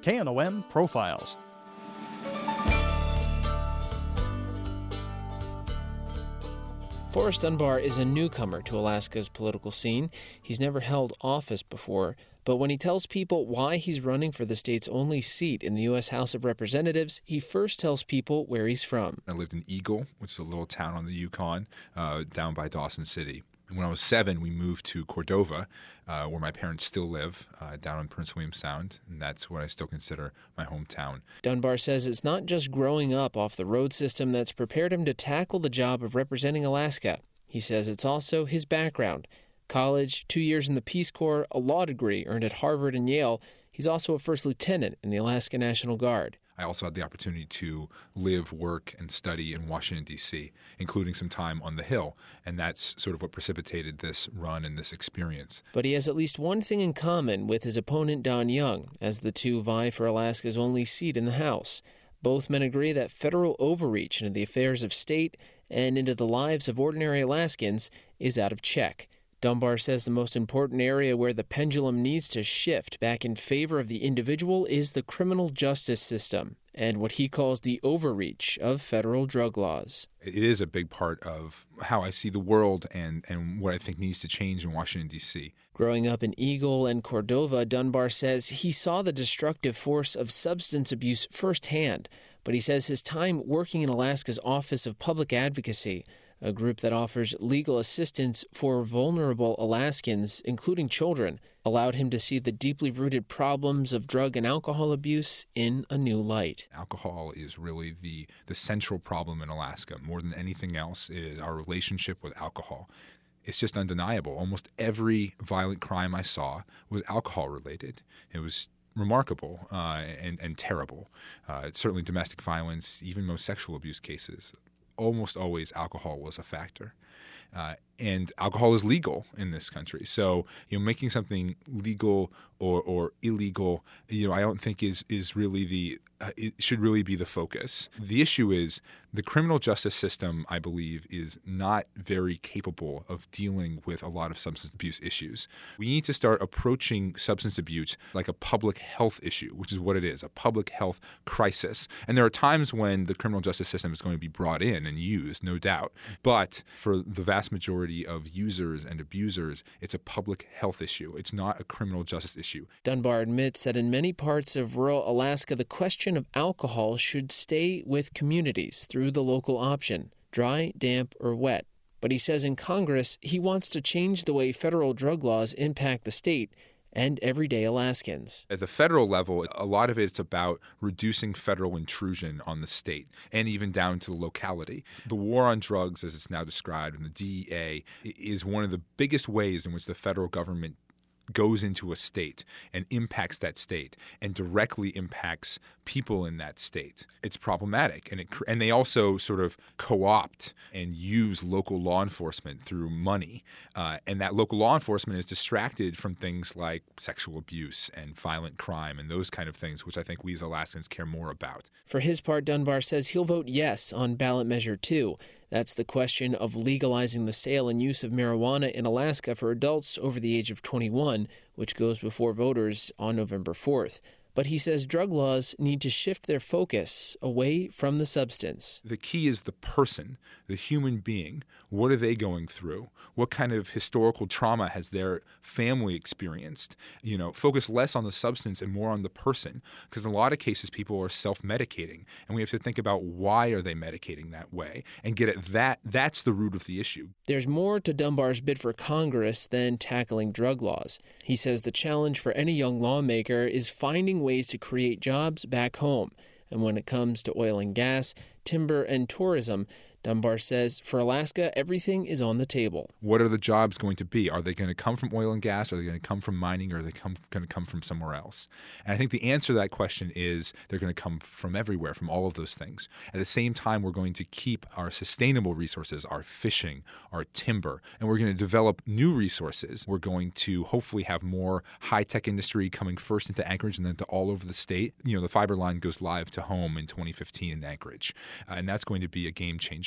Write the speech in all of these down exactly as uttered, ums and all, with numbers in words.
K N O M Profiles. Forrest Dunbar is a newcomer to Alaska's political scene. He's never held office before, but when he tells people why he's running for the state's only seat in the U S House of Representatives, he first tells people where he's from. I lived in Eagle, which is a little town on the Yukon, uh, down by Dawson City. When I was seven, we moved to Cordova, uh, where my parents still live, uh, down in Prince William Sound, and that's what I still consider my hometown. Dunbar says it's not just growing up off the road system that's prepared him to tackle the job of representing Alaska. He says it's also his background. College, two years in the Peace Corps, a law degree earned at Harvard and Yale. He's also a first lieutenant in the Alaska National Guard. I also had the opportunity to live, work, and study in Washington, D C, including some time on the Hill, and that's sort of what precipitated this run and this experience. But he has at least one thing in common with his opponent, Don Young, as the two vie for Alaska's only seat in the House. Both men agree that federal overreach into the affairs of state and into the lives of ordinary Alaskans is out of check. Dunbar says the most important area where the pendulum needs to shift back in favor of the individual is the criminal justice system and what he calls the overreach of federal drug laws. It is a big part of how I see the world and, and what I think needs to change in Washington, D C. Growing up in Eagle and Cordova, Dunbar says he saw the destructive force of substance abuse firsthand, but he says his time working in Alaska's Office of Public Advocacy, a group that offers legal assistance for vulnerable Alaskans, including children, allowed him to see the deeply rooted problems of drug and alcohol abuse in a new light. Alcohol is really the, the central problem in Alaska. More than anything else, it is our relationship with alcohol. It's just undeniable. Almost every violent crime I saw was alcohol-related. It was remarkable uh, and, and terrible. Uh, certainly domestic violence, even most sexual abuse cases. Almost always alcohol was a factor. Uh, and alcohol is legal in this country. So, you know, making something legal or, or illegal, you know, I don't think is is really the uh, it should really be the focus. The issue is the criminal justice system, I believe, is not very capable of dealing with a lot of substance abuse issues. We need to start approaching substance abuse like a public health issue, which is what it is, a public health crisis. And there are times when the criminal justice system is going to be brought in and used, no doubt. But for the vast majority of users and abusers, it's a public health issue. It's not a criminal justice issue. Dunbar admits that in many parts of rural Alaska, the question of alcohol should stay with communities through the local option, dry, damp, or wet. But he says in Congress, he wants to change the way federal drug laws impact the state and everyday Alaskans. At the federal level, a lot of it's about reducing federal intrusion on the state and even down to the locality. The war on drugs, as it's now described in the D E A, is one of the biggest ways in which the federal government goes into a state and impacts that state and directly impacts people in that state. It's problematic. And it, and they also sort of co-opt and use local law enforcement through money. Uh, and that local law enforcement is distracted from things like sexual abuse and violent crime and those kind of things, which I think we as Alaskans care more about. For his part, Dunbar says he'll vote yes on ballot measure two. That's the question of legalizing the sale and use of marijuana in Alaska for adults over the age of twenty-one, which goes before voters on November fourth. But he says drug laws need to shift their focus away from the substance. The key is the person, the human being. What are they going through? What kind of historical trauma has their family experienced? You know, focus less on the substance and more on the person, because in a lot of cases people are self-medicating, and we have to think about why are they medicating that way and get at that. That's the root of the issue. There's more to Dunbar's bid for Congress than tackling drug laws. He says the challenge for any young lawmaker is finding ways to create jobs back home. And when it comes to oil and gas, timber, and tourism, Dunbar says for Alaska, everything is on the table. What are the jobs going to be? Are they going to come from oil and gas? Are they going to come from mining? Or are they come, going to come from somewhere else? And I think the answer to that question is they're going to come from everywhere, from all of those things. At the same time, we're going to keep our sustainable resources, our fishing, our timber, and we're going to develop new resources. We're going to hopefully have more high-tech industry coming first into Anchorage and then to all over the state. You know, the fiber line goes live to home in twenty fifteen in Anchorage, uh, and that's going to be a game changer.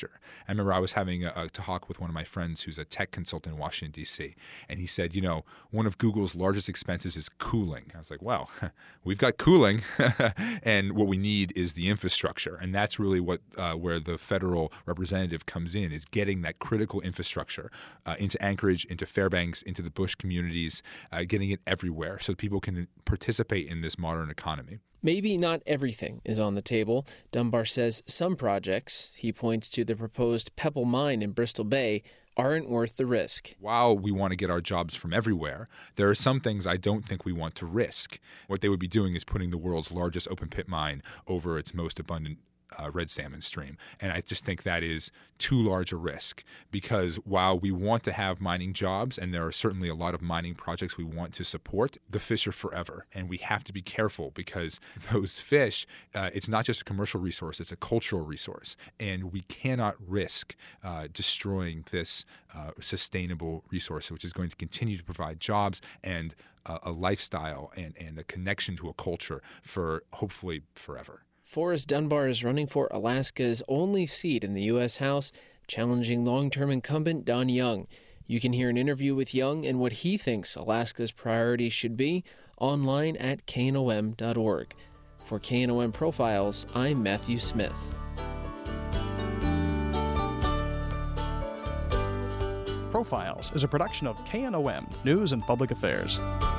infrastructure. I remember I was having a, a talk with one of my friends who's a tech consultant in Washington, D C, and he said, you know, one of Google's largest expenses is cooling. I was like, well, we've got cooling, and what we need is the infrastructure. And that's really what uh, where the federal representative comes in, is getting that critical infrastructure uh, into Anchorage, into Fairbanks, into the bush communities, uh, getting it everywhere so people can participate in this modern economy. Maybe not everything is on the table. Dunbar says some projects, he points to the proposed Pebble Mine in Bristol Bay, aren't worth the risk. While we want to get our jobs from everywhere, there are some things I don't think we want to risk. What they would be doing is putting the world's largest open pit mine over its most abundant Uh, red salmon stream. And I just think that is too large a risk, because while we want to have mining jobs, and there are certainly a lot of mining projects we want to support, the fish are forever. And we have to be careful, because those fish, uh, it's not just a commercial resource, it's a cultural resource. And we cannot risk uh, destroying this uh, sustainable resource, which is going to continue to provide jobs and uh, a lifestyle and, and a connection to a culture for hopefully forever. Forrest Dunbar is running for Alaska's only seat in the U S House, challenging long-term incumbent Don Young. You can hear an interview with Young and what he thinks Alaska's priorities should be online at K N O M dot org. For K N O M Profiles, I'm Matthew Smith. Profiles is a production of K N O M News and Public Affairs.